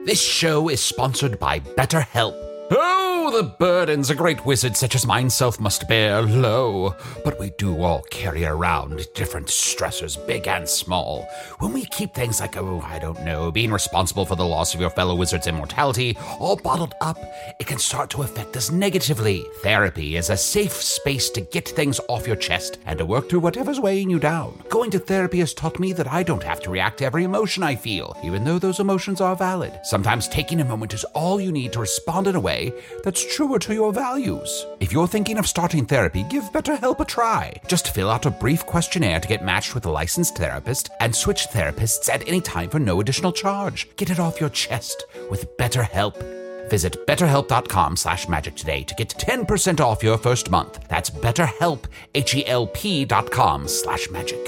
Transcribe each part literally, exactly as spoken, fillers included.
This show is sponsored by BetterHelp. Oh, the burdens a great wizard such as myself must bear, lo. But we do all carry around different stressors, big and small. When we keep things like, oh, I don't know, being responsible for the loss of your fellow wizard's immortality, all bottled up, it can start to affect us negatively. Therapy is a safe space to get things off your chest and to work through whatever's weighing you down. Going to therapy has taught me that I don't have to react to every emotion I feel, even though those emotions are valid. Sometimes taking a moment is all you need to respond in a way that's truer to your values. If you're thinking of starting therapy, give BetterHelp a try. Just fill out a brief questionnaire to get matched with a licensed therapist and switch therapists at any time for no additional charge. Get it off your chest with BetterHelp. Visit betterhelp.com slash magic today to get ten percent off your first month. That's betterhelp, H-E-L-P dot com slash magic.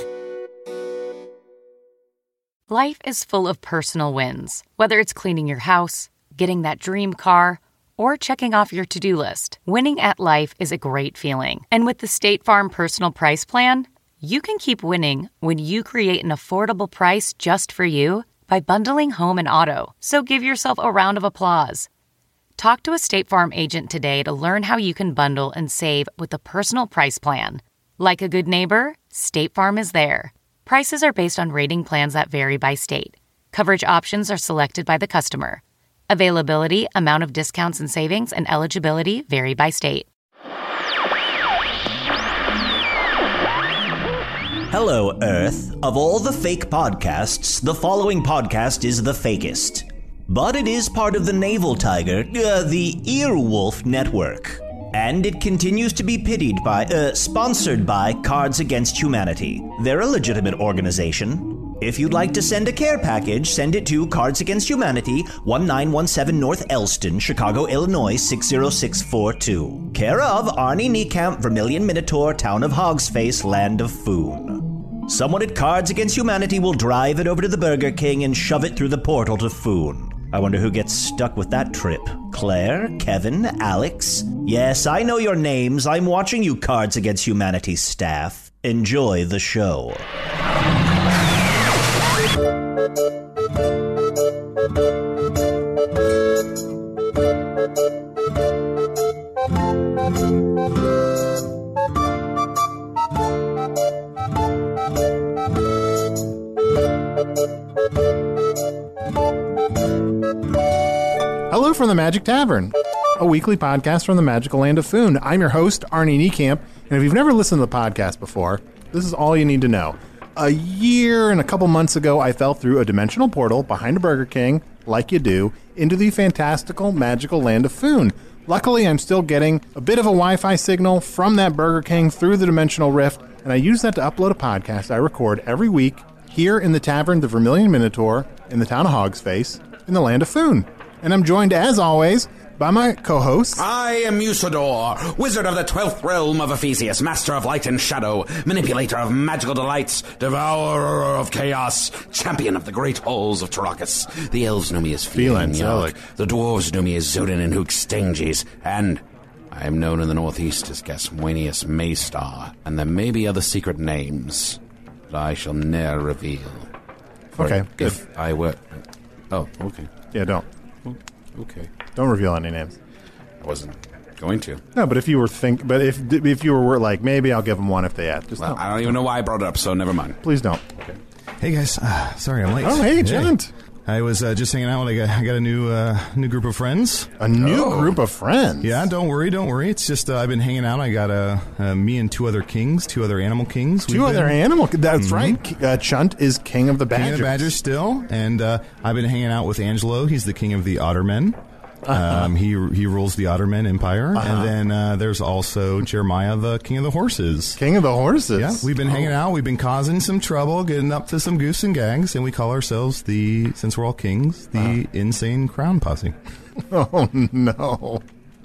Life is full of personal wins, whether it's cleaning your house, getting that dream car, or checking off your to-do list. Winning at life is a great feeling. And with the State Farm Personal Price Plan, you can keep winning when you create an affordable price just for you by bundling home and auto. So give yourself a round of applause. Talk to a State Farm agent today to learn how you can bundle and save with the Personal Price Plan. Like a good neighbor, State Farm is there. Prices are based on rating plans that vary by state. Coverage options are selected by the customer. Availability, amount of discounts and savings, and eligibility vary by state. Hello, Earth. Of all the fake podcasts, the following podcast is the fakest. But it is part of the Naval Tiger, uh, the Earwolf Network. And it continues to be pitied by, uh, sponsored by Cards Against Humanity. They're a legitimate organization. If you'd like to send a care package, send it to Cards Against Humanity, one nine one seven North Elston, Chicago, Illinois, six zero six four two. Care of Arnie Niekamp, Vermilion Minotaur, Town of Hogsface, Land of Foon. Someone at Cards Against Humanity will drive it over to the Burger King and shove it through the portal to Foon. I wonder who gets stuck with that trip. Claire? Kevin? Alex? Yes, I know your names. I'm watching you, Cards Against Humanity staff. Enjoy the show. Hello from the Magic Tavern, a weekly podcast from the magical land of Foon. I'm your host, Arnie Niekamp, and if you've never listened to the podcast before, this is all you need to know. A year and a couple months ago, I fell through a dimensional portal behind a Burger King, like you do, into the fantastical, magical land of Foon. Luckily, I'm still getting a bit of a Wi-Fi signal from that Burger King through the dimensional rift, and I use that to upload a podcast I record every week here in the tavern, the Vermilion Minotaur, in the town of Hogsface, in the land of Foon. And I'm joined, as always, by my co-hosts. I am Usador, wizard of the twelfth realm of Ephesius, master of light and shadow, manipulator of magical delights, devourer of chaos, champion of the great halls of Tarakas. The elves know me as Phelan Yark, the dwarves know me as Zodin and Hookstanges, and I am known in the northeast as Gaswanius Maystar, and there may be other secret names that I shall ne'er reveal. For Okay, if good. I were... Oh, okay. Yeah, don't. Okay. Don't reveal any names. I wasn't going to. No, but if you were think, but if if you were like, maybe I'll give them one if they ask. Just Well, don't. I don't even know why I brought it up, so never mind. Please don't. Okay. Hey guys, uh, sorry I'm late. Oh, hey, Gent. I was uh, just hanging out. I got, I got a new uh, new group of friends. A new Oh. group of friends. Yeah, don't worry, don't worry. It's just uh, I've been hanging out. I got uh, uh, me and two other kings, two other animal kings. Two We've other been animal. That's right. Uh, Chunt is king of the badgers. King of the Badgers still, and uh, I've been hanging out with Angelo. He's the king of the Ottermen. Uh-huh. Um, he he rules the Ottermen Empire, Uh-huh. and then uh, there's also Jeremiah, the king of the horses. King of the horses. Yeah, we've been Oh. hanging out. We've been causing some trouble, getting up to some goose and gags, and we call ourselves the, since we're all kings, the Uh-huh. Insane Crown Posse. Oh, no.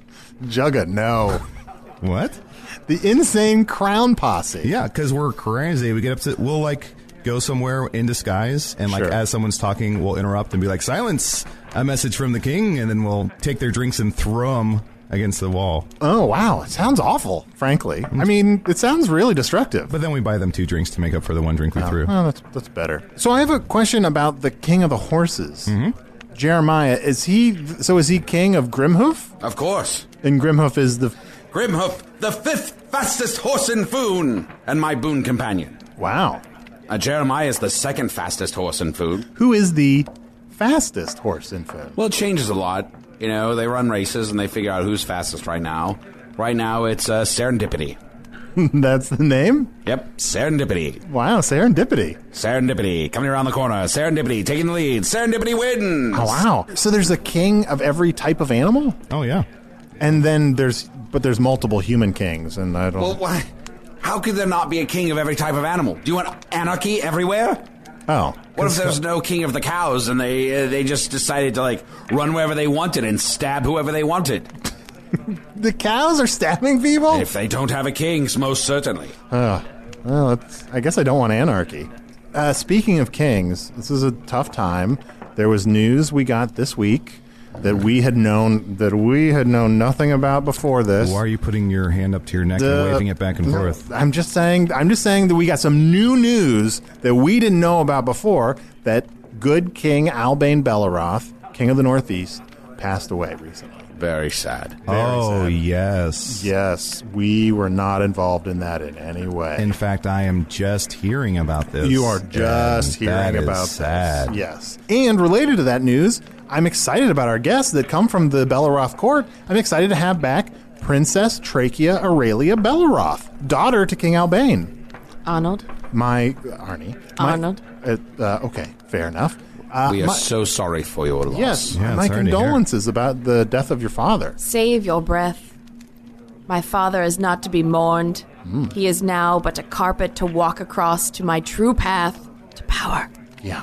Jugga, no. What? The Insane Crown Posse. Yeah, because we're crazy. We get up to, we'll like go somewhere in disguise, and like Sure. as someone's talking, we'll interrupt and be like, silence, a message from the king, and then we'll take their drinks and throw them against the wall. Oh, wow. It sounds awful, frankly. I mean, it sounds really destructive. But then we buy them two drinks to make up for the one drink we Oh, threw. well, that's, that's better. So I have a question about the King of the Horses. Mm-hmm. Jeremiah, is he, so is he king of Grimhoof? Of course. And Grimhoof is the, Grimhoof, the fifth fastest horse in Foon, and my boon companion. wow. Uh, Jeremiah is the second fastest horse in Foon. Who is the fastest horse in Foon? Well, it changes a lot. You know, they run races and they figure out who's fastest right now. Right now, it's uh, Serendipity. That's the name? Yep, Serendipity. Wow, serendipity. Serendipity, coming around the corner. Serendipity, taking the lead. Serendipity wins! Oh, wow. So there's a king of every type of animal? Oh, yeah. And then there's, but there's multiple human kings, and I don't... Well, why? How could there not be a king of every type of animal? Do you want anarchy everywhere? Oh. What if there's no king of the cows and they uh, they just decided to, like, run wherever they wanted and stab whoever they wanted? The cows are stabbing people? If they don't have a king, most certainly. Oh, well, it's, I guess I don't want anarchy. Uh, speaking of kings, this is a tough time. There was news we got this week that we had known that we had known nothing about before this. Why are you putting your hand up to your neck The- and waving it back and No, forth? I'm just saying. I'm just saying that we got some new news that we didn't know about before. That good King Albane Belleroth, King of the Northeast, passed away recently. Very sad. Oh, sad. yes. Yes, we were not involved in that in any way. In fact, I am just hearing about this. You are just and hearing that is about sad. this. Yes. And related to that news, I'm excited about our guests that come from the Belleroth court. I'm excited to have back Princess Trachea Aurelia Belleroth, daughter to King Albane. Arnold. My, uh, Arnie. My- Arnold. Uh, uh, okay, fair enough. Uh, We are my- so sorry for your loss. Yes, Yeah, my sorry to hear. condolences about the death of your father. Save your breath. My father is not to be mourned. He is now but a carpet to walk across to my true path to power. Yeah.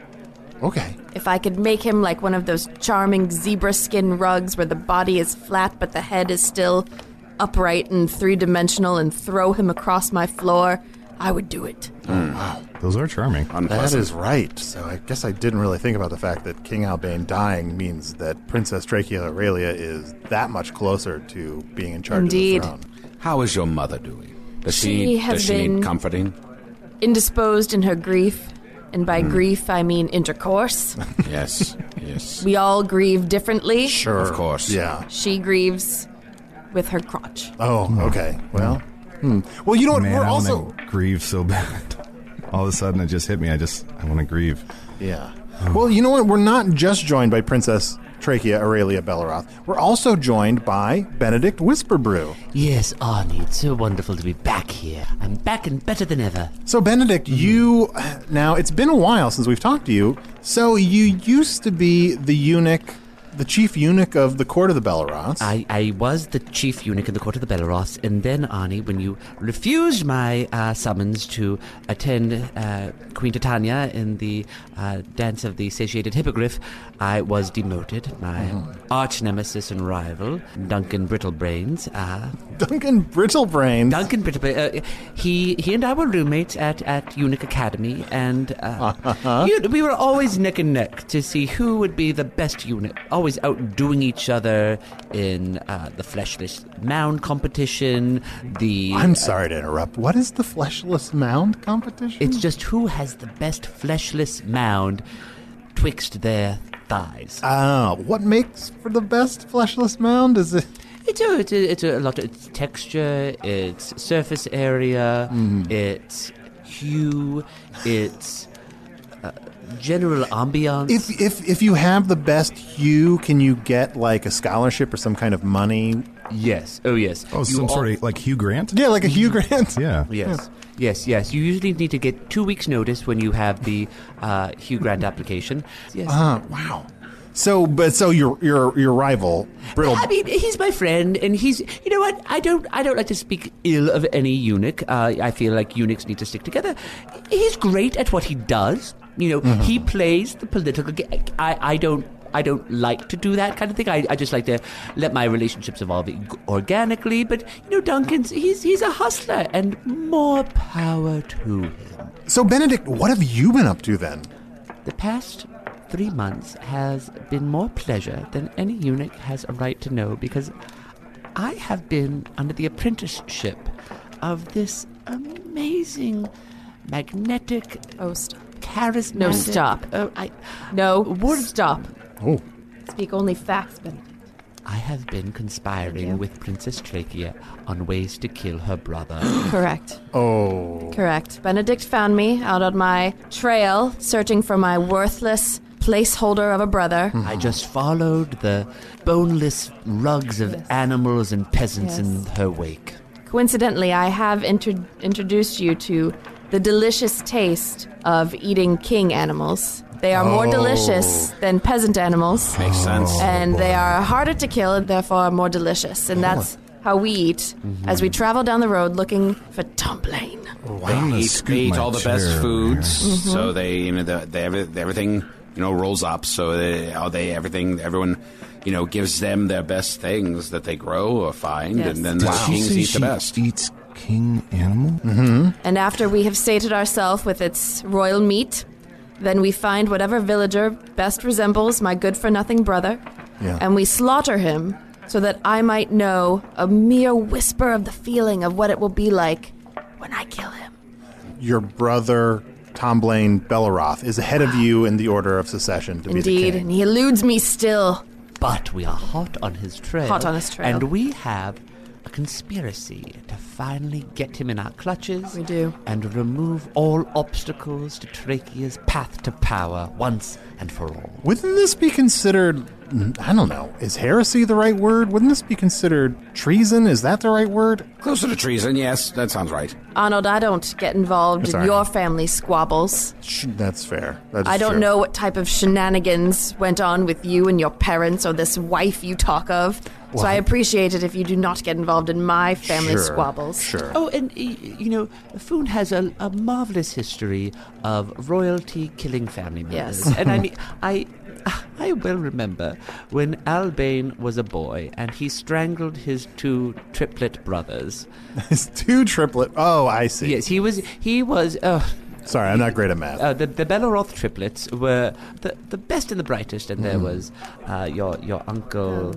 Okay. If I could make him like one of those charming zebra skin rugs where the body is flat but the head is still upright and three-dimensional and throw him across my floor, I would do it. Those are charming. That Unpleasant. is right. So I guess I didn't really think about the fact that King Albane dying means that Princess Trachea Aurelia is that much closer to being in charge Indeed. of the throne. How is your mother doing? Does she, She need, has does she been- need comforting? Indisposed in her grief, and by grief I mean intercourse. Yes, yes. We all grieve differently. Sure. Of course. Yeah. She grieves with her crotch. Oh, okay. Well, hmm. Well, you know what? Man, We're I also... want to grieve so bad. All of a sudden, it just hit me. I just, I want to grieve. Yeah. Well, you know what? We're not just joined by Princess Trachea Aurelia Belleroth. We're also joined by Benedict Whisperbrew. Yes, Arnie, it's so wonderful to be back here. I'm back and better than ever. So, Benedict, you... Now, it's been a while since we've talked to you. So, you used to be the eunuch, the chief eunuch of the court of the Belleroths. I, I was the chief eunuch in the court of the Belleroths, and then, Arnie, when you refused my uh, summons to attend uh, Queen Titania in the uh, dance of the satiated hippogriff, I was demoted. My arch nemesis and rival, Duncan Brittlebrains, uh, Duncan Brittlebrains. Duncan Brittlebrains, uh, he he and I were roommates at, at Eunuch Academy, and uh, you- we were always neck and neck to see who would be the best eunuch. Always outdoing each other in uh, the fleshless mound competition. The I'm sorry to interrupt. What is the fleshless mound competition? It's just who has the best fleshless mound twixt their thighs. Ah, what makes for the best fleshless mound? Is it... It's a, it's a, it's a lot of it's texture, it's surface area, it's hue, it's uh, general ambiance. If, if, if you have the best hue, can you get, like, a scholarship or some kind of money? yes, oh yes. Oh, You some all- sort of like Hugh Grant? Yeah, like a Hugh Grant? Yeah. Yes, yes, yes. You usually need to get two weeks' notice when you have the uh, Hugh Grant application. Yes. Ah, wow. So, but so your your your rival, Brittle... I mean, he's my friend, and he's. You know what? I don't. I don't like to speak ill of any eunuch. Uh, I feel like eunuchs need to stick together. He's great at what he does. You know, he plays the political game. I. I don't. I don't like to do that kind of thing. I, I just like to let my relationships evolve organically. But you know, Duncan's. He's he's a hustler, and more power to him. So, Benedict, what have you been up to then? The past three months has been more pleasure than any eunuch has a right to know, because I have been under the apprenticeship of this amazing, magnetic, Oh, stop. charismatic... No, stop. Oh, I... No, Word- stop. Oh. Speak only facts, Benedict. I have been Thank conspiring you. with Princess Trachea on ways to kill her brother. Correct. Oh. Correct. Benedict found me out on my trail, searching for my worthless placeholder of a brother. I just followed the boneless rugs of Yes. animals and peasants Yes. in her wake. Coincidentally, I have intro- introduced you to the delicious taste of eating king animals. They are more Oh. delicious than peasant animals, Makes sense. and they are harder to kill, therefore more delicious. And that's how we eat as we travel down the road looking for Tamblane. I'm They gonna eat, scoot they eat my all the chair best over foods, Mm-hmm. so they, you know, the, they, every- everything, you know, rolls up. So they, all they, everything, everyone, you know, gives them their best things that they grow or find, Yes. and then the here. Did she kings say eat she the best. eats king animal? And after we have sated ourselves with its royal meat, then we find whatever villager best resembles my good-for-nothing brother, Yeah. and we slaughter him so that I might know a mere whisper of the feeling of what it will be like when I kill him. Your brother, Tamblane Belleroth, is ahead of you in the order of succession to be the Indeed, king. and he eludes me still. But we are hot on his trail. Hot on his trail. And we have a conspiracy to finally get him in our clutches. We do. And remove all obstacles to Trachea's path to power once and for all. Wouldn't this be considered, I don't know, is heresy the right word? Wouldn't this be considered treason? Is that the right word? Closer to treason, yes, that sounds right. Arnold, I don't get involved That's in all your right. family squabbles. Sh- That's fair. That is I don't true. know what type of shenanigans went on with you and your parents or this wife you talk of. So Well, I appreciate it if you do not get involved in my family Sure, squabbles. Sure. Oh, and, y- you know, Foon has a, a marvelous history of royalty killing family members. Yes. And I mean, I, I well remember when Albane was a boy and he strangled his two triplet brothers. It's two triplet. Oh, I see. Yes, he was, he was, uh, Sorry, I'm not great at math. Uh, the the Belleroth triplets were the, the best and the brightest, and Mm. there was uh, your your uncle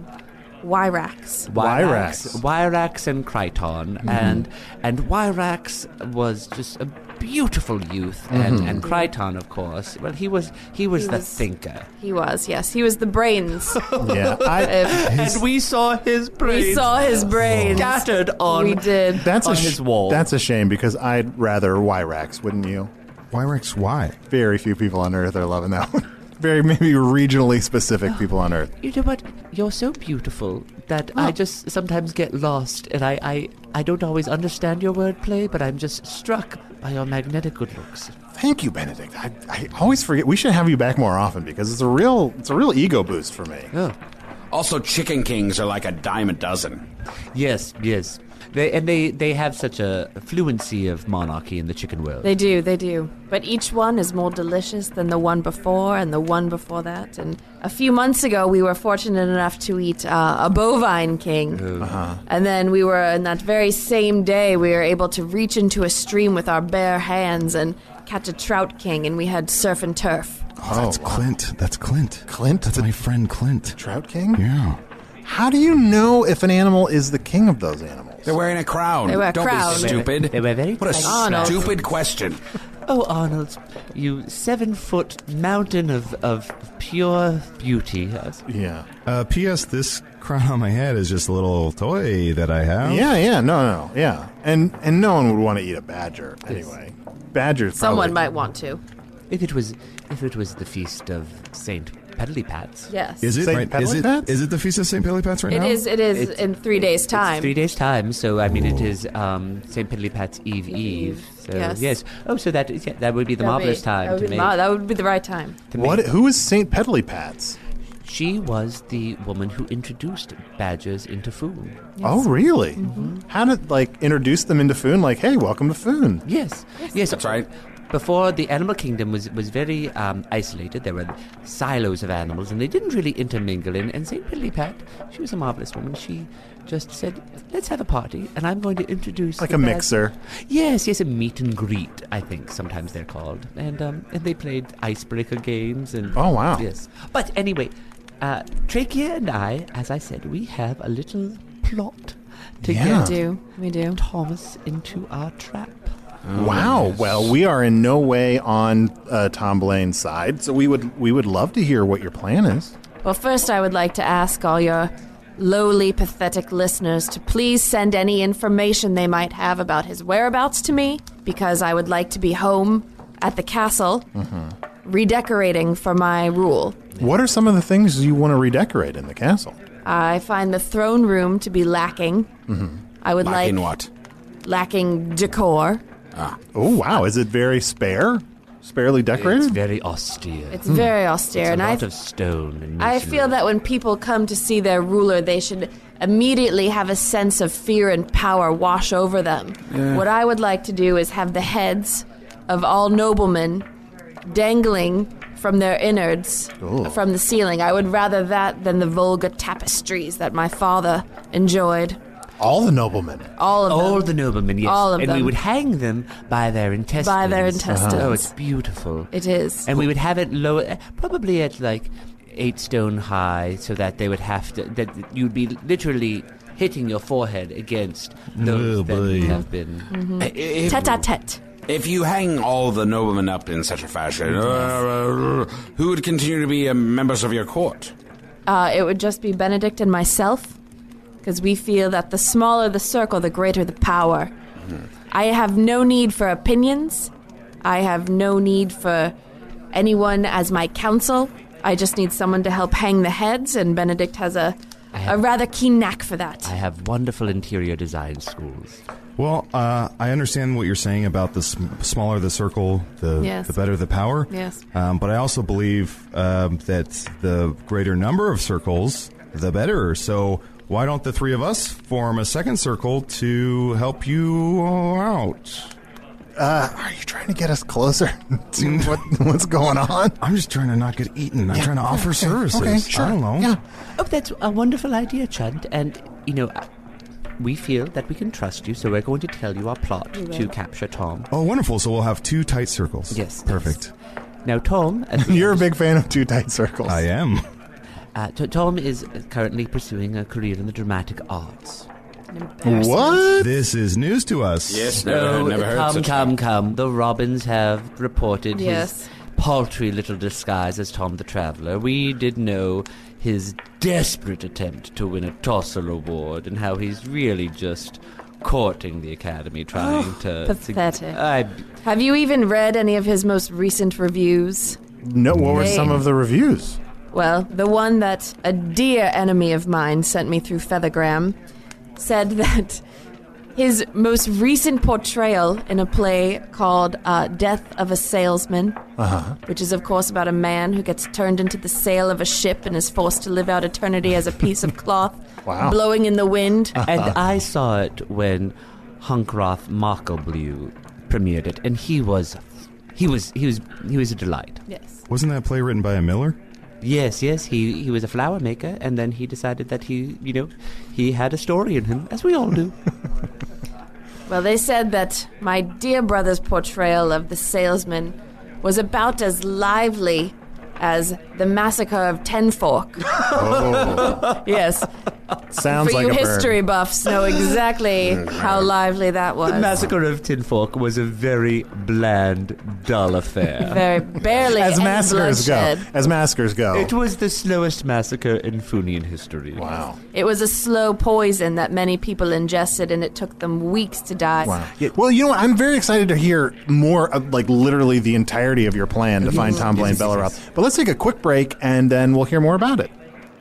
Wyrax. Wyrax. Wyrax and Crichton, Mm-hmm. and and Wyrax was just a beautiful youth, and, Mm-hmm. and Crichton, of course. Well, he was he was He the was- thinker, He was, yes. He was the brains. Yeah, I, If and we saw his brains we saw his brains. scattered on. We did. that's on a sh- his wall. That's a shame because I'd rather Wyrax, wouldn't you? Wyrex, why? Very few people on Earth are loving that one. Very maybe regionally specific people on Earth. You know what? You're so beautiful that I just sometimes get lost, and I, I, I don't always understand your wordplay, but I'm just struck by your magnetic good looks. Thank you, Benedict. I, I always forget. We should have you back more often because it's a real it's a real ego boost for me. Oh, Also, chicken kings are like a dime a dozen. yes, yes. They, and they, they have such a fluency of monarchy in the chicken world. They do, they do. But each one is more delicious than the one before and the one before that. And a few months ago, we were fortunate enough to eat uh, a bovine king. Uh-huh. And then we were, in that very same day, we were able to reach into a stream with our bare hands and catch a trout king, and we had surf and turf. Oh, that's wow. Clint. That's Clint. Clint? That's my friend Clint. Trout King? Yeah. How do you know if an animal is the king of those animals? They're wearing a crown. They wear a Don't crown. be stupid. They were very What a tight. Arnold. stupid question. Oh, Arnold, you seven-foot mountain of, of pure beauty. Yeah. Uh, P S. This crown on my head is just a little toy that I have. Yeah, yeah, no, no, yeah. And and no one would want to eat a badger anyway. Badgers Someone probably, might want to. If it was, if it was the feast of Saint Pedalipats. Yes. Is it Saint right? Is it, Pedalipats? is it the Feast of Saint Pedalipats right It now? is, it is It's- in three days' time. It's three days' time, so I mean, it is um, Saint Pedalipat's Eve Eve. So Yes. Oh, so that is, yeah, that would be the That'd marvelous be- time That would, to be make. the mar- that would be the right time. to What? make- Who is Saint Pedalipats? She was the woman who introduced badgers into food. Oh, really? How did like introduce them into Foon? Like, hey, welcome to Foon. Yes, yes, That's right. Before, the animal kingdom was, was very um, isolated. There were silos of animals, and they didn't really intermingle. And, and Saint Pedalipat, she was a marvelous woman. She just said, let's have a party, and I'm going to introduce... Like the a bad-" mixer. Yes, yes, a meet and greet, I think sometimes they're called. And um, and they played icebreaker games. And Oh, wow. Yes. But anyway, uh, Trachea and I, as I said, we have a little plot to Yeah. We do. We do. get Thomas into our trap. Wow. Well, we are in no way on uh, Tom Blaine's side, so we would we would love to hear what your plan is. Well, first I would like to ask all your lowly, pathetic listeners to please send any information they might have about his whereabouts to me, because I would like to be home at the castle, mm-hmm. redecorating for my rule. What are some of the things you want to redecorate in the castle? I find the throne room to be lacking. Mm-hmm. I would lacking like... what? Lacking decor. Ah. Oh, wow. Is it very spare? Sparely decorated? It's very austere. It's very austere. It's a and lot I, of stone and I masonry. feel that when people come to see their ruler, they should immediately have a sense of fear and power wash over them. Yeah. What I would like to do is have the heads of all noblemen dangling from their innards Ooh. from the ceiling. I would rather that than the vulgar tapestries that my father enjoyed. All the noblemen. All of them. All the noblemen, yes. All of and them. we would hang them by their intestines. By their intestines. Oh, it's beautiful. It is. And we would have it low, probably at like eight stone high, so that they would have to, that you'd be literally hitting your forehead against those Oh, that boy. have been. Mm-hmm. If, Tete-a-tete. if you hang all the noblemen up in such a fashion, uh, who would continue to be uh, members of your court? Uh, it would just be Benedict and myself, because we feel that the smaller the circle, the greater the power. Mm-hmm. I have no need for opinions. I have no need for anyone as my counsel. I just need someone to help hang the heads, and Benedict has a, I have- a rather keen knack for that. I have wonderful interior design schools. Well, uh, I understand what you're saying about the sm- smaller the circle, the Yes. the better the power. Yes. Um, but I also believe um, that the greater number of circles, the better. So why don't the three of us form a second circle to help you out? Uh, are you trying to get us closer to what, what's going on? I'm just trying to not get eaten. I'm Yeah, trying to offer okay, services. okay, sure. I don't know. Yeah. Oh, that's a wonderful idea, Chunt. And, you know, uh, we feel that we can trust you, so we're going to tell you our plot to capture Tom. Oh, wonderful. So we'll have two tight circles. Yes. Perfect. Now, Tom... as we You're a big fan of two tight circles. I am. Uh, T- Tom is currently pursuing a career in the dramatic arts. What? This is news to us. Yes, never, No, never heard come, such come, thing. come. The Robins have reported Yes. his paltry little disguise as Tom the Traveller. We did know his desperate attempt to win a Tossel Award and how he's really just courting the Academy, trying to... pathetic. To, I, Have you even read any of his most recent reviews? No, what were Hey. some of the reviews? Well, the one that a dear enemy of mine sent me through Feathergram said that his most recent portrayal in a play called uh, Death of a Salesman, Uh-huh. which is, of course, about a man who gets turned into the sail of a ship and is forced to live out eternity as a piece of cloth Wow. blowing in the wind. and I saw it when Hunkroth Mockelblue premiered it, and he was... He was he was he was a delight. Yes. Wasn't that play written by a miller? Yes, yes, he, he was a flower maker, and then he decided that he, you know, he had a story in him, as we all do. Well, they said that my dear brother's portrayal of the salesman was about as lively as the massacre of Tenfork. Oh, Yes. sounds For like you a history burn. buffs know exactly how lively that was. The massacre of Tinfork was a very bland, dull affair. Very barely As any massacres bloodshed. go. As massacres go. It was the slowest massacre in Funian history. Wow. It was a slow poison that many people ingested, and it took them weeks to die. Wow. Well, you know what? I'm very excited to hear more of, like, literally the entirety of your plan to find Tom Blaine Belleroth. But let's take a quick break, and then we'll hear more about it.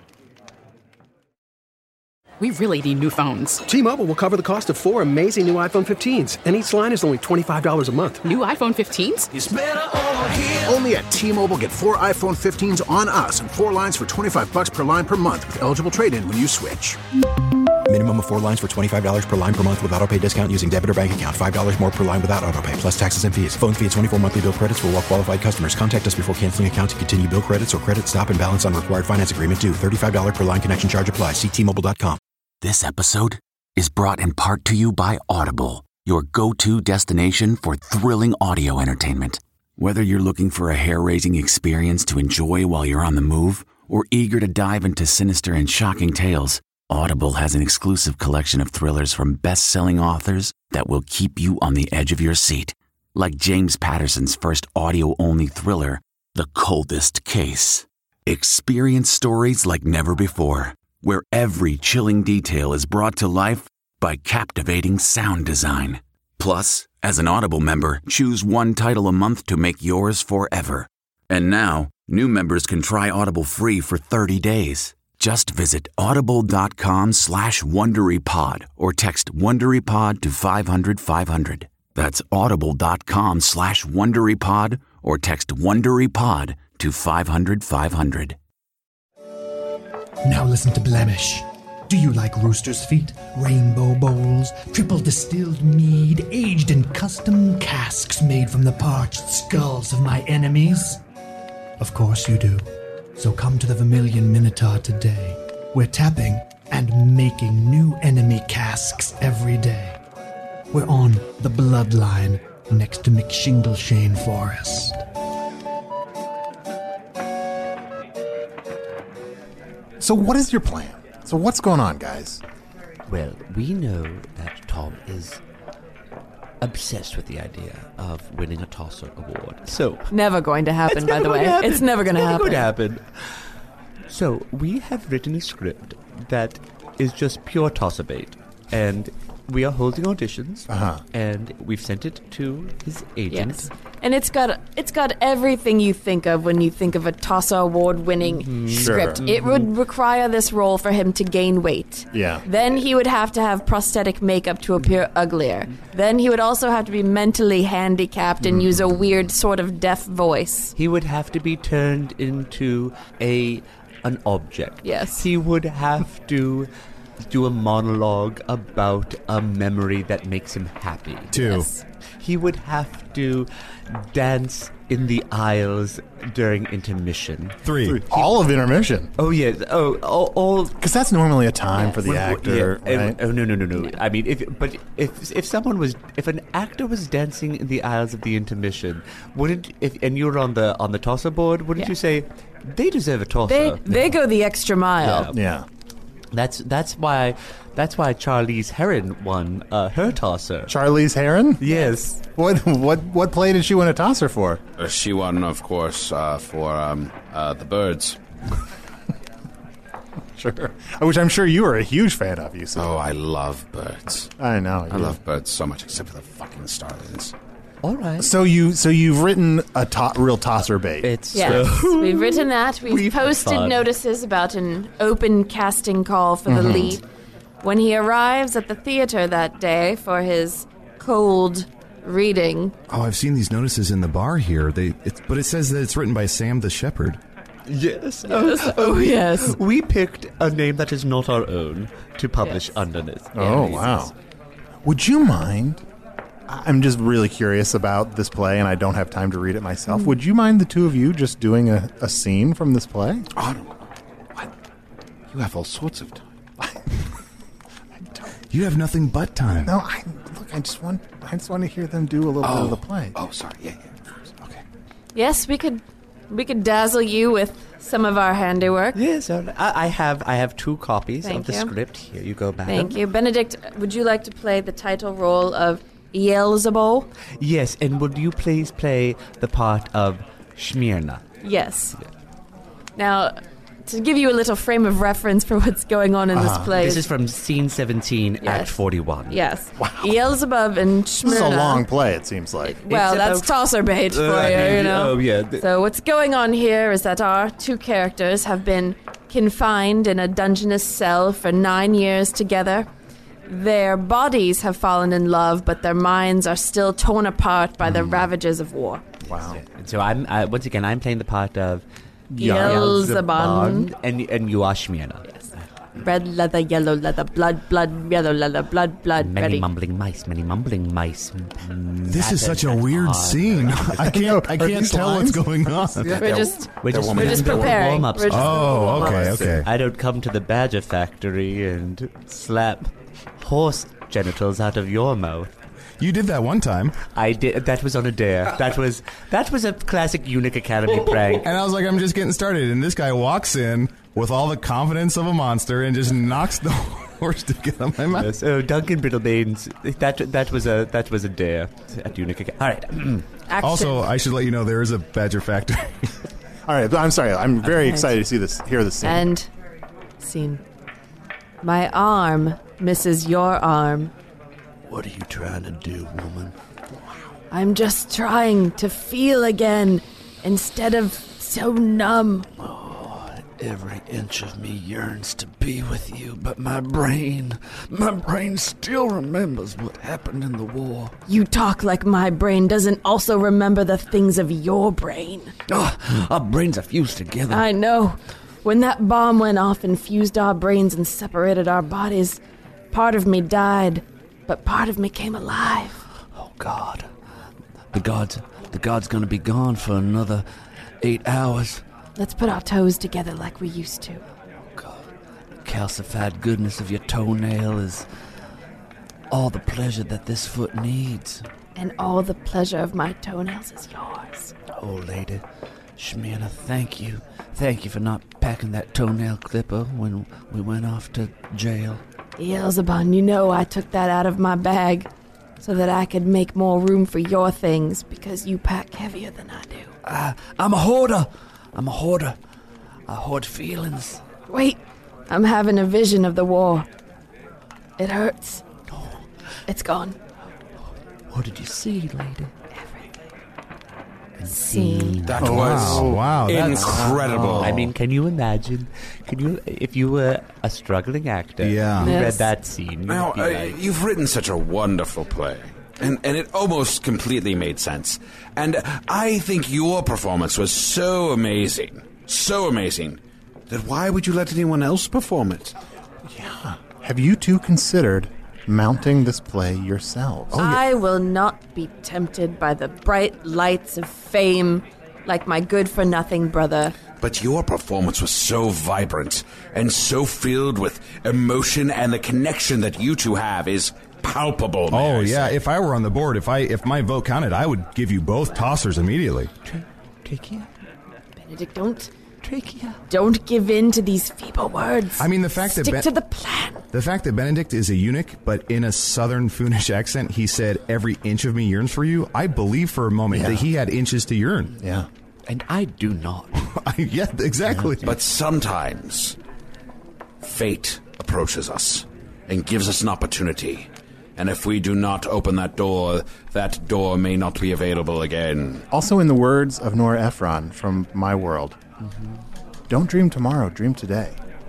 We really need new phones. T-Mobile will cover the cost of four amazing new iPhone fifteens, and each line is only twenty-five dollars a month. New iPhone fifteens? Only at T-Mobile, get four iPhone fifteens on us and four lines for twenty-five bucks per line per month with eligible trade-in when you switch. Minimum of four lines for twenty-five dollars per line per month with autopay discount using debit or bank account. five dollars more per line without autopay, plus taxes and fees. Phone fee at twenty-four monthly bill credits for well-qualified customers. Contact us before canceling account to continue bill credits or credit stop and balance on required finance agreement due. thirty-five dollars per line connection charge applies. See T Mobile dot com. This episode is brought in part to you by Audible, your go-to destination for thrilling audio entertainment. Whether you're looking for a hair-raising experience to enjoy while you're on the move or eager to dive into sinister and shocking tales, Audible has an exclusive collection of thrillers from best-selling authors that will keep you on the edge of your seat. Like James Patterson's first audio-only thriller, The Coldest Case. Experience stories like never before, where every chilling detail is brought to life by captivating sound design. Plus, as an Audible member, choose one title a month to make yours forever. And now, new members can try Audible free for thirty days. Just visit audible.com slash WonderyPod or text WonderyPod to five hundred five hundred. That's audible.com slash WonderyPod or text WonderyPod to five hundred five hundred. Now listen to Blemish. Do you like rooster's feet, rainbow bowls, triple distilled mead, aged in custom casks made from the parched skulls of my enemies? Of course you do. So come to the Vermilion Minotaur today. We're tapping and making new enemy casks every day. We're on the Bloodline next to McShingleshane Forest. So what is your plan? So what's going on, guys? Well, we know that Tom is obsessed with the idea of winning a Tosser Award. So Never going to happen, It's by never the way. gonna happen. It's never going to It's never happen. going to happen. So we have written a script that is just pure tosser bait, and we are holding auditions, Uh-huh. and we've sent it to his agent. Yes. And it's got it's got everything you think of when you think of a Tosser award-winning Mm-hmm. script. Sure. It would require this role for him to gain weight. Yeah. Then he would have to have prosthetic makeup to appear uglier. Then he would also have to be mentally handicapped and use a weird sort of deaf voice. He would have to be turned into a an object. Yes. He would have to do a monologue about a memory that makes him happy. Two. Yes. He would have to dance in the aisles during intermission. Three. All of intermission. Oh yes. Oh, all. all Because that's normally a time for the Well, actor, yeah, right? Oh no no no no! I mean, if but if if someone was if an actor was dancing in the aisles of the intermission, wouldn't if and you were on the on the tosser board, wouldn't Yeah. you say they deserve a tosser? They they go the extra mile. Yeah. That's that's why that's why Charlize Theron won uh, her tosser. Charlize Theron? Yes. What what what play did she win a tosser for? Uh, she won, of course, uh, for um, uh, the Birds. Sure. Which I'm sure you were a huge fan of, you said. Oh, I love Birds. I know. I you- love Birds so much, except for the fucking starlings. All right. So you so you've written a to- real tosser bait. It's Yes, we've written that. We've, We've had posted fun. notices about an open casting call for the lead. When he arrives at the theater that day for his cold reading, Oh, I've seen these notices in the bar here. They, it's, but it says that it's written by Sam the Shepherd. yes. oh yes, We picked a name that is not our own to publish Yes. underneath. Oh, wow. Would you mind? I'm just really curious about this play, and I don't have time to read it myself. Mm. Would you mind the two of you just doing a, a scene from this play? Oh, no. What? You have all sorts of time. You have nothing but time. No, I look. I just want. I just want to hear them do a little bit of the play. Oh, sorry. Yeah, yeah. Of course. Okay. yes, we could we could dazzle you with some of our handiwork. Yes, uh, I I have I have two copies Thank of the you. script. Here you go, madam. Thank you, Benedict. Would you like to play the title role of Beelzebub? Yes, and would you please play the part of Smyrna? Yes. Now, to give you a little frame of reference for what's going on in this play. This is from scene seventeen, Yes. act forty-one. Yes. Wow. Beelzebub and This Smyrna. is a long play. It seems like. Well, It's that's about- tosser bait for Uh, you, you know. oh, yeah. th- So what's going on here is that our two characters have been confined in a dungeonous cell for nine years together. Their bodies have fallen in love, but their minds are still torn apart by the ravages of war. Wow. And so I'm uh, once again I'm playing the part of Beelzebub. and and you are Smyrna. Red leather, yellow leather, blood, blood, yellow leather, blood, blood, Many ready. mumbling mice, many mumbling mice. Mm, This is that- such a that's weird odd. scene. I can't. I Are can't these tell lines? what's going on. We're just, We're just, warming we're just up. preparing. Warm-ups. We're just Oh, okay, warm-ups. okay. I don't come to the Badger Factory and slap horse genitals out of your mouth. You did that one time, I did. That was on a dare. That was that was a classic Eunuch Academy prank. and I was like, I'm just getting started. And this guy walks in with all the confidence of a monster and just knocks the horse to get out of my mouth. Yes, oh, Duncan Brittlebanes. That that was a that was a dare at Eunuch Academy. All right. Action. Also, I should let you know there is a Badger Factory. All right, I'm sorry. I'm very Okay. excited to see this, hear this scene. And scene. My arm misses your arm. What are you trying to do, woman? I'm just trying to feel again instead of so numb. Every inch of me yearns to be with you, but my brain, my brain still remembers what happened in the war. You talk like my brain doesn't also remember the things of your brain. Oh, our brains are fused together. I know. When that bomb went off and fused our brains and separated our bodies, part of me died, but part of me came alive. Oh, God. The gods, the god's gonna be gone for another eight hours. Let's put our toes together like we used to. The calcified goodness of your toenail is all the pleasure that this foot needs. And all the pleasure of my toenails is yours. Oh, lady, Shmina, thank you. Thank you for not packing that toenail clipper when we went off to jail. Beelzebub, you know I took that out of my bag so that I could make more room for your things because you pack heavier than I do. I, I'm a hoarder. I'm a hoarder. I hoard feelings. Wait, I'm having a vision of the war. It hurts. It's gone. What did you see, lady? Scene. That Oh, was wow, wow, that's- incredible. I mean, can you imagine? Can you, if you were a struggling actor, Yeah. you Yes. read that scene, you'd Now, be uh, like, you've written such a wonderful play, and, and it almost completely made sense. And I think your performance was so amazing, so amazing, that why would you let anyone else perform it? Have you two considered mounting this play yourselves? I will not be tempted by the bright lights of fame like my good-for-nothing brother. But your performance was so vibrant and so filled with emotion, and the connection that you two have is palpable. may Oh I yeah, say. if I were on the board, if I if my vote counted, I would give you both tossers immediately. Trachea? Benedict, don't... Trachea? Don't give in to these feeble words. I mean, the fact that Stick Ben- to the plan. The fact that Benedict is a eunuch, but in a southern Foonish accent, he said, "Every inch of me yearns for you." I believe for a moment Yeah. that he had inches to yearn. Yeah. And I do not. Yeah, exactly. But sometimes fate approaches us and gives us an opportunity. And if we do not open that door, that door may not be available again. Also, in the words of Nora Ephron from My World, don't dream tomorrow, dream today.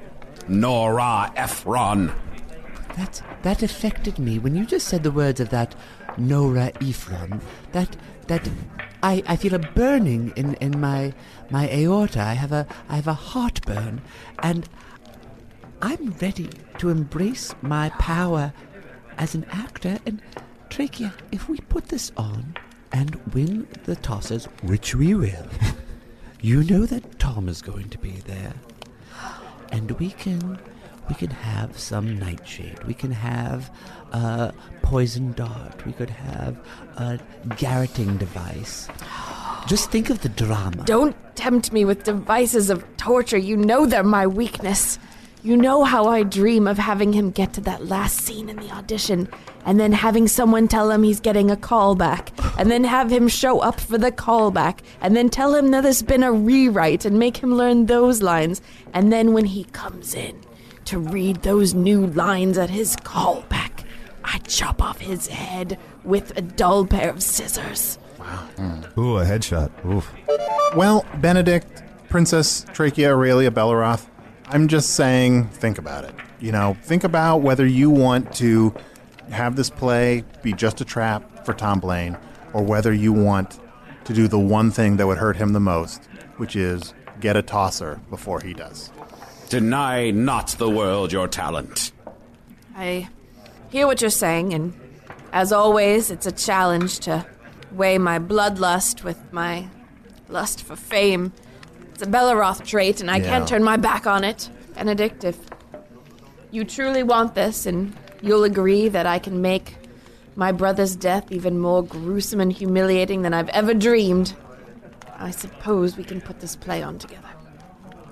Nora Ephron. That that affected me when you just said the words of that Nora Ephron. That that I, I feel a burning in, in my my aorta. I have a I have a heartburn, and I'm ready to embrace my power as an actor. And Trachea, if we put this on and win the tosses, which we will, you know that Tom is going to be there. And we can we can have some nightshade. We can have a poison dart. We could have a garroting device. Just think of the drama. Don't tempt me with devices of torture. You know they're my weakness. You know how I dream of having him get to that last scene in the audition, and then having someone tell him he's getting a callback, and then have him show up for the callback, and then tell him that there's been a rewrite and make him learn those lines, and then when he comes in to read those new lines at his callback, I chop off his head with a dull pair of scissors. Ooh, a headshot. Oof. Well, Benedict, Princess Trachea Aurelia Belleroth, I'm just saying, think about it. You know, think about whether you want to have this play be just a trap for Tom Blaine, or whether you want to do the one thing that would hurt him the most, which is get a tosser before he does. Deny not the world your talent. I hear what you're saying, and as always, it's a challenge to weigh my bloodlust with my lust for fame. It's a Belleroth trait, and I Yeah. can't turn my back on it. Benedict, if you truly want this, and you'll agree that I can make my brother's death even more gruesome and humiliating than I've ever dreamed, I suppose we can put this play on together.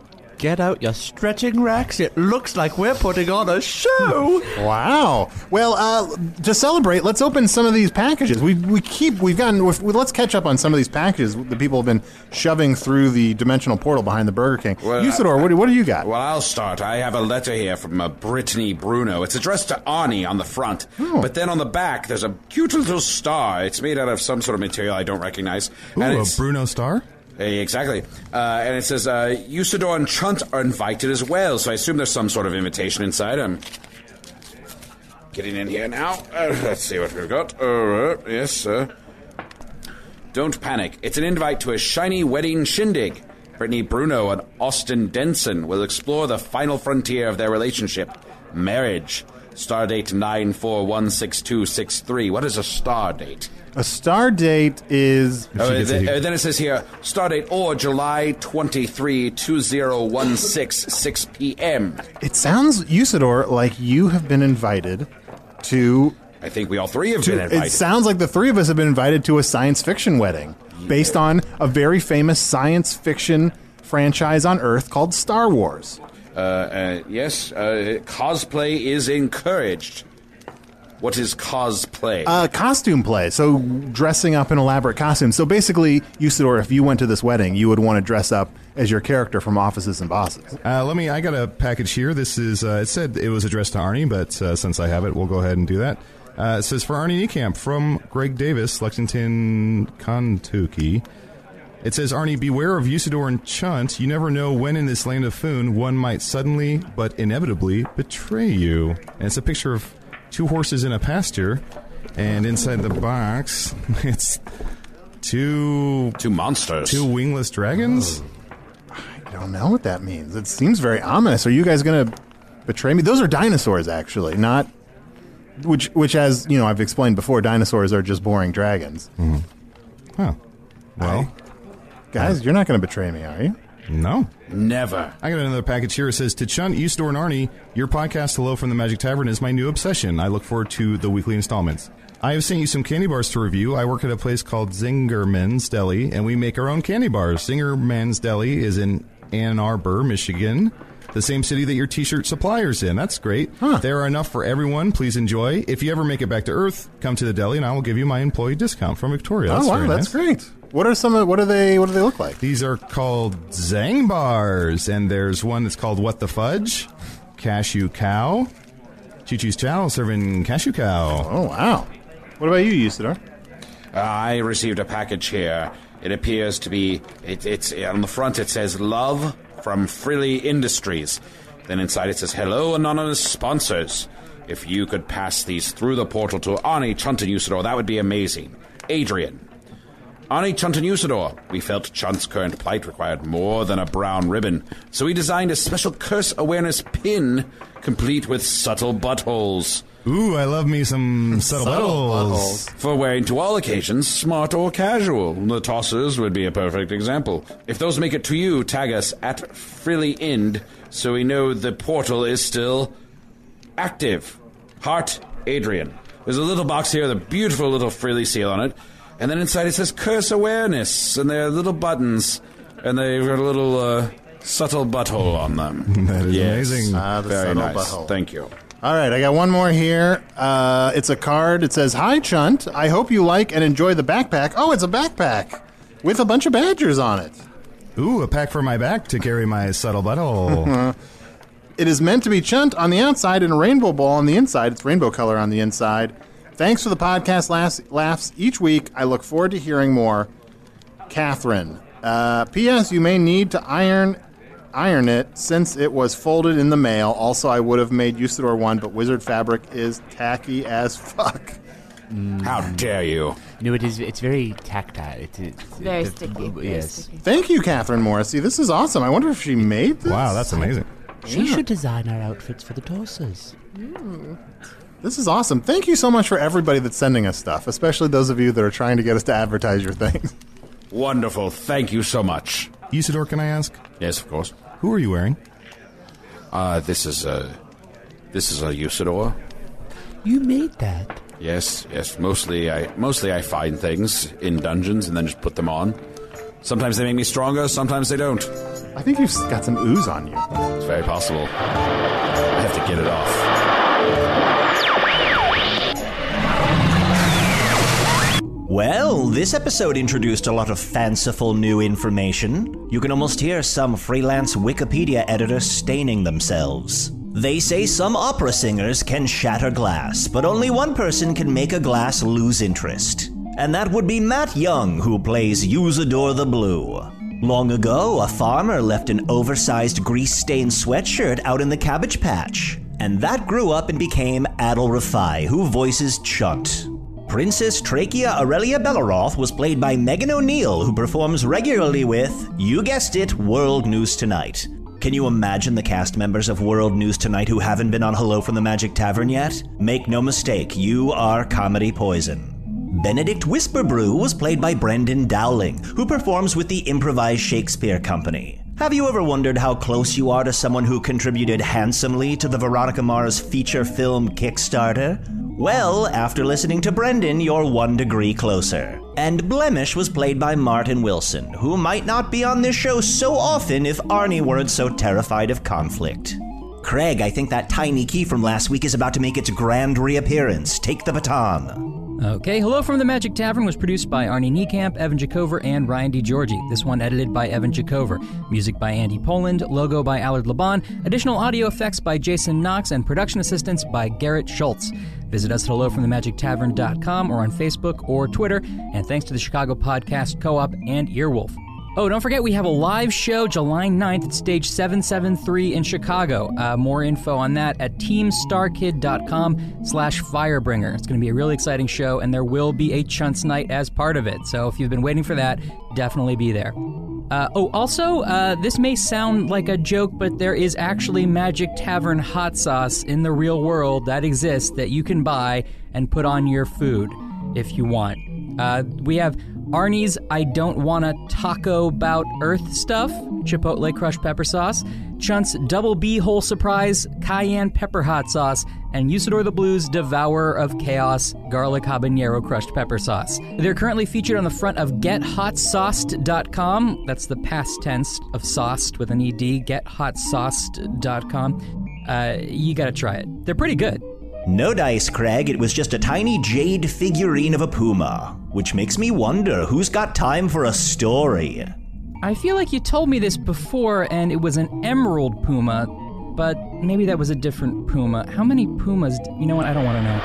Get out your stretching racks. It looks like we're putting on a show. Wow. Well, uh, to celebrate, let's open some of these packages. We we keep we've gotten. We've, let's catch up on some of these packages that people have been shoving through the dimensional portal behind the Burger King. Well, Usador, what do, what do you got? Well, I'll start. I have a letter here from uh, Brittany Bruno. It's addressed to Arnie on the front, oh. but then on the back there's a cute little star. It's made out of some sort of material I don't recognize. Ooh, and a it's, Bruno star? Hey, exactly. Uh, and it says, uh, Usador and Chunt are invited as well, so I assume there's some sort of invitation inside. I'm getting in here now. Uh, let's see what we've got. Uh, yes, sir. Don't panic. It's an invite to a shiny wedding shindig. Brittany Bruno and Austin Denson will explore the final frontier of their relationship, marriage. Stardate nine four one six two six three. What is a stardate? A star date is... Oh, th- uh, then it says here, stardate or July twenty-third, twenty sixteen, six p.m. It sounds, Usador, like you have been invited to... I think we all three have to, been invited. It sounds like the three of us have been invited to a science fiction wedding yeah. based on a very famous science fiction franchise on Earth called Star Wars. Uh, uh, yes, uh, cosplay is encouraged. What is cosplay? Uh, costume play. So dressing up in elaborate costumes. So basically, Usador, if you went to this wedding, you would want to dress up as your character from Offices and Bosses. Uh, let me. I got a package here. This is. Uh, it said it was addressed to Arnie, but uh, since I have it, we'll go ahead and do that. Uh, it says for Arnie Niekamp from Greg Davis, Lexington, Kentucky. It says, Arnie, beware of Usador and Chunt. You never know when in this land of Foon one might suddenly, but inevitably, betray you. And it's a picture of two horses in a pasture, and inside the box, it's two... Two monsters. Two wingless dragons? I don't know what that means. It seems very ominous. Are you guys going to betray me? Those are dinosaurs, actually, not... Which, which, as, you know, I've explained before, dinosaurs are just boring dragons. Mm-hmm. Huh. Well... I, guys, you're not going to betray me, are you? No. Never. I got another package here. It says, to Chunt, Usador, and Arnie, your podcast, Hello from the Magic Tavern, is my new obsession. I look forward to the weekly installments. I have sent you some candy bars to review. I work at a place called Zingerman's Deli, and we make our own candy bars. Zingerman's Deli is in Ann Arbor, Michigan, the same city that your t-shirt supplier's in. That's great. Huh. There are enough for everyone. Please enjoy. If you ever make it back to Earth, come to the deli, and I will give you my employee discount from Victoria. That's oh, wow, very that's nice. great. What are some? Of, what are they? What do they look like? These are called Zang bars, and there's one that's called What the Fudge, Cashew Cow, Choo Choo's Chow serving Cashew Cow. Oh wow! What about you, Usador? Uh, I received a package here. It appears to be. It, it's on the front. It says "Love from Frilly Industries." Then inside it says "Hello, anonymous sponsors. If you could pass these through the portal to Arnie, Chunt, and Usador, that would be amazing. Adrian. Arnie, Chunt, and Usador. We felt Chunt's current plight required more than a brown ribbon, so we designed a special curse awareness pin, complete with subtle buttholes. Ooh, I love me some subtle, subtle buttholes. buttholes. For wearing to all occasions, smart or casual. The tossers would be a perfect example. If those make it to you, tag us at Frilly Ind, so we know the portal is still active. Heart, Adrian. There's a little box here with a beautiful little Frilly seal on it. And then inside it says curse awareness, and there are little buttons, and they've got a little uh, subtle butthole on them. That is yes. amazing. Ah, the Very subtle nice. butthole. Thank you. All right, I got one more here. Uh, it's a card. It says, Hi, Chunt. I hope you like and enjoy the backpack. Oh, it's a backpack with a bunch of badgers on it. Ooh, a pack for my back to carry my subtle butthole. It is meant to be Chunt on the outside and a rainbow ball on the inside. It's rainbow color on the inside. Thanks for the podcast laughs, laughs each week. I look forward to hearing more. Catherine. Uh, P S. You may need to iron iron it since it was folded in the mail. Also, I would have made Usador one, but wizard fabric is tacky as fuck. Mm. How dare you? No, it is. It's very tactile. It's, it's very the, sticky. Very yes. sticky. Thank you, Catherine Morrissey. This is awesome. I wonder if she made this. Wow, that's amazing. She Yeah. should design our outfits for the tossers. Mm. This is awesome. Thank you so much for everybody that's sending us stuff, especially those of you that are trying to get us to advertise your things. Wonderful. Thank you so much. Usador, can I ask? Yes, of course. Who are you wearing? Uh, this is a... This is a Usador. You made that? Yes, yes. Mostly I mostly I find things in dungeons and then just put them on. Sometimes they make me stronger, sometimes they don't. I think you've got some ooze on you. It's very possible. I have to get it off. Well, this episode introduced a lot of fanciful new information. You can almost hear some freelance Wikipedia editors staining themselves. They say some opera singers can shatter glass, but only one person can make a glass lose interest. And that would be Matt Young, who plays Usador the Blue. Long ago, a farmer left an oversized grease-stained sweatshirt out in the cabbage patch. And that grew up and became Adal Rafai, who voices Chunt. Princess Trachea Aurelia Belleroth was played by Megan O'Neill, who performs regularly with, you guessed it, World News Tonight. Can you imagine the cast members of World News Tonight who haven't been on Hello from the Magic Tavern yet? Make no mistake, you are comedy poison. Benedict Whisperbrew was played by Brendan Dowling, who performs with the Improvised Shakespeare Company. Have you ever wondered how close you are to someone who contributed handsomely to the Veronica Mars feature film Kickstarter? Well, after listening to Brendan, you're one degree closer. And Blemish was played by Martin Wilson, who might not be on this show so often if Arnie weren't so terrified of conflict. Craig, I think that tiny key from last week is about to make its grand reappearance. Take the baton. Okay, Hello from the Magic Tavern was produced by Arnie Niekamp, Evan Jacover, and Ryan DiGiorgi. This one edited by Evan Jacover. Music by Andy Poland, logo by Allard Laban, additional audio effects by Jason Knox, and production assistance by Garrett Schultz. Visit us at hello from the magic tavern dot com or on Facebook or Twitter, and thanks to the Chicago Podcast Co-op and Earwolf. Oh, don't forget we have a live show July ninth at Stage seven seventy-three in Chicago. Uh, more info on that at teamstarkid.com slash firebringer. It's going to be a really exciting show, and there will be a Chunts night as part of it. So if you've been waiting for that, definitely be there. Uh, oh, also, uh, this may sound like a joke, but there is actually Magic Tavern hot sauce in the real world that exists that you can buy and put on your food if you want. Uh, we have Arnie's I Don't Wanna Taco Bout Earth Stuff, Chipotle Crushed Pepper Sauce, Chunt's Double B Whole Surprise Cayenne Pepper Hot Sauce, and Usador the Blue's Devourer of Chaos Garlic Habanero Crushed Pepper Sauce. They're currently featured on the front of get hot sauced dot com. That's the past tense of sauced with an E D, get hot sauced dot com. Uh, you gotta try it. They're pretty good. No dice, Craig. It was just a tiny jade figurine of a puma, which makes me wonder who's got time for a story. I feel like you told me this before, and it was an emerald puma, but maybe that was a different puma. How many pumas? D- you know what? I don't want to know.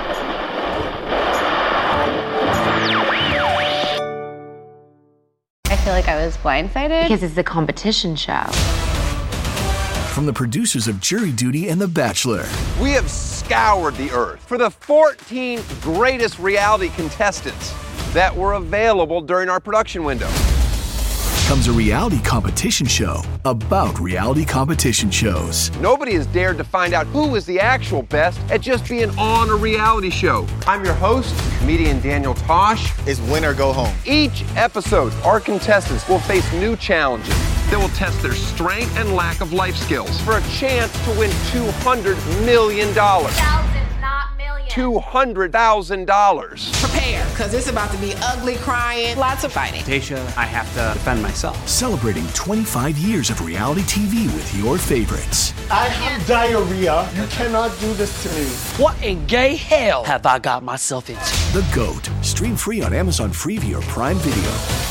I feel like I was blindsided because it's a competition show. From the producers of Jury Duty and The Bachelor. We have scoured the earth for the fourteen greatest reality contestants that were available during our production window. Comes a reality competition show about reality competition shows. Nobody has dared to find out who is the actual best at just being on a reality show. I'm your host, comedian Daniel Tosh. It's win or go home. Each episode, our contestants will face new challenges that will test their strength and lack of life skills for a chance to win two hundred million dollars. Thousands, not millions. two hundred thousand dollars. Prepare, because it's about to be ugly, crying, lots of fighting. Tasha, I have to defend myself. Celebrating twenty-five years of reality T V with your favorites. I have diarrhea. You cannot do this to me. What in gay hell have I got myself into? The GOAT. Stream free on Amazon Freevee or Prime Video.